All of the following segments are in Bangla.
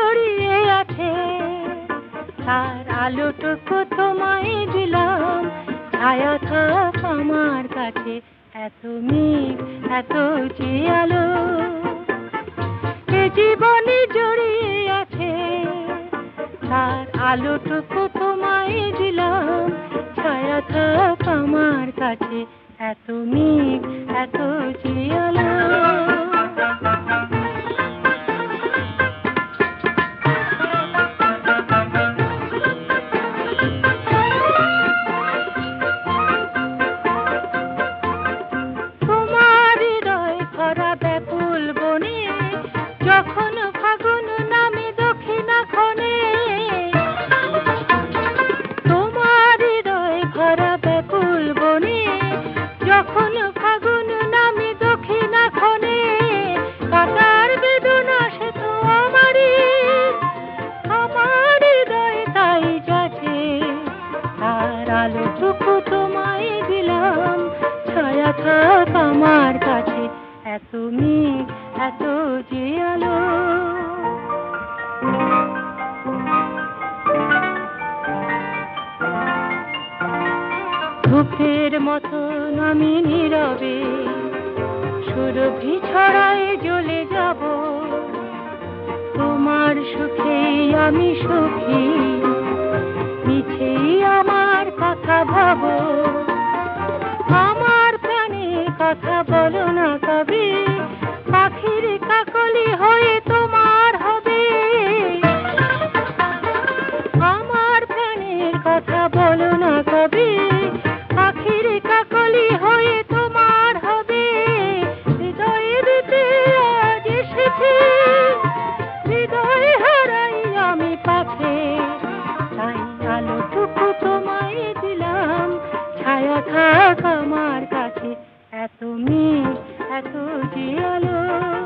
জড়িয়ে আছে, তার আলোটুকু তোমায় দিলাম, ছায়া থাক আমার কাছে, এত মেঘ এত যে আলো এ জীবনে জড়িয়ে আছে, তার আলোটুকু তোমায় দিলাম, ছায়া থাক আমার কাছে, এত মেঘ এত যে আলো। তোমার হৃদয় ভরা ব্যাকুল বনে, যখন ফাগুন নামে দক্ষিণাক্ষণে, তোমার হৃদয় ভরা ব্যাকুল বনে, যখন ফাগুন নামে দক্ষিণাক্ষণে, কাটার বেদনা সে তো আমারই, আমার হৃদয় তাই যাচ্ছে, তার আলোটুকু তোমায় দিলাম, ছায়া থাক আমার কাছে, এত মেঘ এত যে আলো। ধূপের মতন আমি নীরবে সুরভি ছড়ায় জ্বলে যাব, তোমার সুখেই আমি সুখী, মিছেই আমার কথা ভাবো, আমার প্রাণে কথা বলো না কবি, পাখির কাকলি হয়ে তোমার হবে, আমার প্রাণের কথা বলো না কবি, পাখির কাকলি হয়ে তোমার হবে, হৃদয়ে দিতে আজ এসেছি, হৃদয় হারাই আমি পাছে, তাই আলোটুকু তোমায় দিলাম, ছায়া থাক আমার কাছে, এত মেঘ এত যে আলো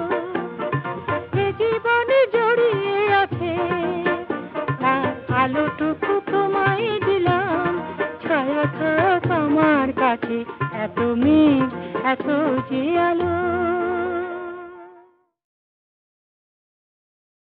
এ জীবনে জড়িয়ে আছে, তার আলোটুকু তোমায় দিলাম, ছায়া থাক আমার কাছে, এত মেঘ এত যে আলো।